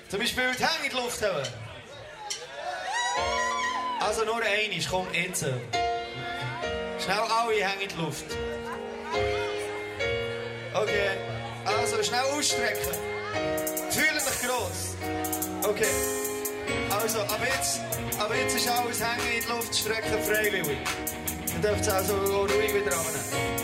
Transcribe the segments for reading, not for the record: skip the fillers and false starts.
Zum Beispiel die Hände in die Luft haben. Also nur einiges, komm jetzt. Schnell alle Hände in die Luft. Okay, also schnell ausstrecken. Fühlen mich gross. Okay, also ab jetzt ist alles Hände in die Luft, strecken freiwillig. Dann dürft ihr also ruhig wieder runternehmen.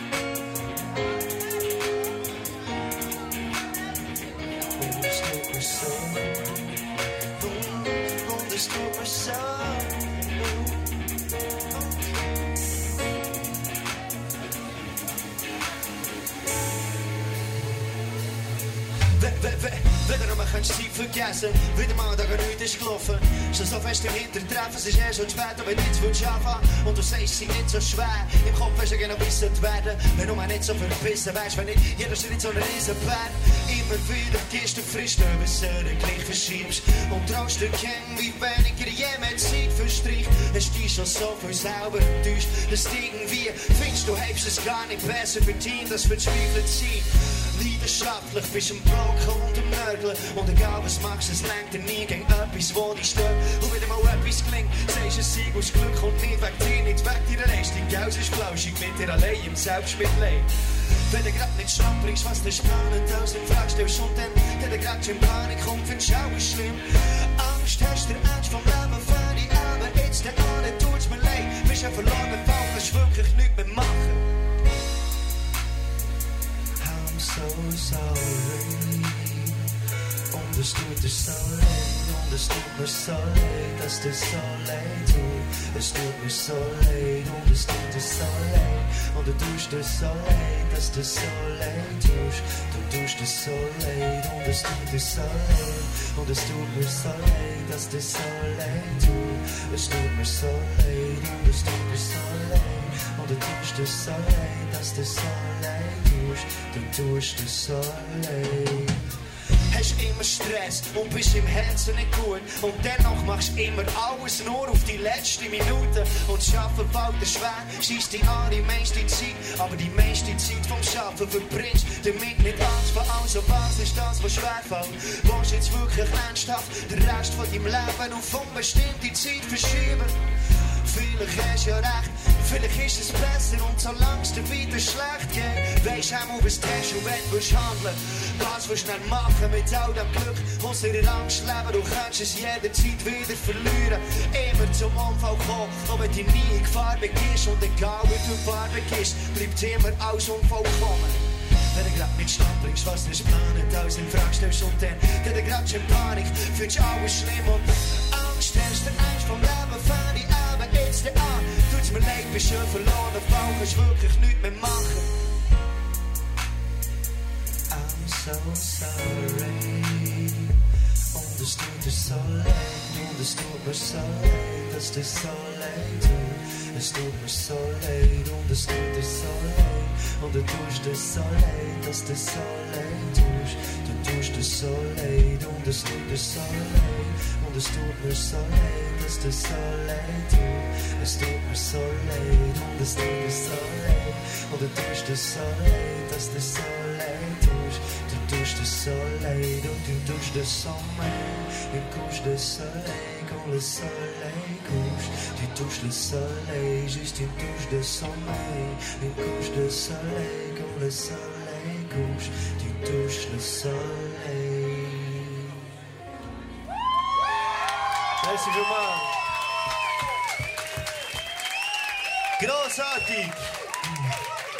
Wieder mal kannst du Zeit vergessen, wieder mal da gar nichts ist gelaufen. Schon so fest im Hintertreffen, es ist erst schon spät, aber jetzt willst du anfangen. Und du sagst, sie nicht so schwer, im Kopf hast du genau wissen werden. Wenn du mal nicht so verbissen wärst, wenn nicht jeder Schritt so ein Riesenberg. Immer wieder gehst du frisch über Söhne, gleich verschiebst. Und traust dir kennen, wie weniger jemand Zeit verstreicht. Hast dich schon so viel selber enttäuscht, dass du irgendwie findest, du hebst es gar nicht besser verdient, das verzweifelt sein. Leidenschaftlich bist am Blocken und am Nörgeln. Und egal was machst, es lenkt dir nie gegen etwas, wo dich stört. Und wenn dir mal etwas gelingt, sagst du, Sieg aus Glück kommt nicht weg dir, nicht weg deiner Leistung. Geld ist flauschig mit dir allein im Selbstmitleid. Wenn du grad nicht schnapp bringst, was du spannend aus in Frage stellst und dann, der grad schon in Panik kommt, findest du auch schlimm. Angst hast du Angst vom Leben für die Arme, jetzt der Ahne tut's mir leid. Bist ein verlorener Fall, kannst wirklich nichts mehr machen. I'm so sorry. Und es tut dir so leid, und es tut mir so leid, dass dir so leid tut. Es tut mir so leid, und es tut dir so leid. Und du tust dir so leid, dass dir so leid tust. Du tust dir so leid, und es tut dir so leid. Und es tut mir so leid, dass dir so leid tut. Es tut mir so leid, und es tut dir so leid. Und du tust dir so leid, dass dir so leid tust. Du tust dir so leid. Hast immer Stress und bist im Herzen nicht gut. Und dennoch machst du immer alles nur auf die letzte Minute. Und das Schaffen fällt dir schwer, schießt dich an die meiste Zeit. Aber die meiste Zeit vom Schaffen verbringst damit nicht Angst vor allem. So was ist das, was schwer fällt? Willst du jetzt wirklich ernsthaft den Rest von deinem Leben auf unbestimmte Zeit verschieben? Vielleicht hast du ja recht, vielleicht ist es besser. Und solange es dir wieder schlecht geht, weisst du auch, was du hast und wenn du handeln willst. Was willst du dann machen mit all dem Glück? Muss in der Angst leben, du kannst es jederzeit wieder verlieren. Immer zum Unfall kommen, auch wenn du nie in Gefahr begehst. Und egal wie du Farbe gehst, bleibt immer alles unvollkommen. Wenn du grad nicht Stand bringst, was du planet, alles in Frage stellst und dann geht dir grad schon Panik, findest alles schlimm und Angst hast du Angst vom Leben, fang die Abend jetzt an. Tut's mir leid, bist schon verloren, Fall kannst wirklich nichts mehr machen. I'm so sorry. Und es tut dir so leid, und es tut mir so leid, dass dir so leid tut. Es tut mir so leid, und es tut dir so leid. Und du tust dir so leid, dass dir so leid tust. Du tust dir so leid, und es tut dir so leid. Und es tut mir so leid, dass dir so leid tut. Es tut mir so leid, und es tut dir so leid. Und du tust dir so leid, dass dir so leid tust. Du tust dir so leid, und tu tust dir so leid. Une couche de soleil quand le soleil couche. Tu touches le soleil, juste une touche de sommeil. Une couche de soleil quand le soleil couche. Tu touches le soleil. Merci vielmals. Grossartig.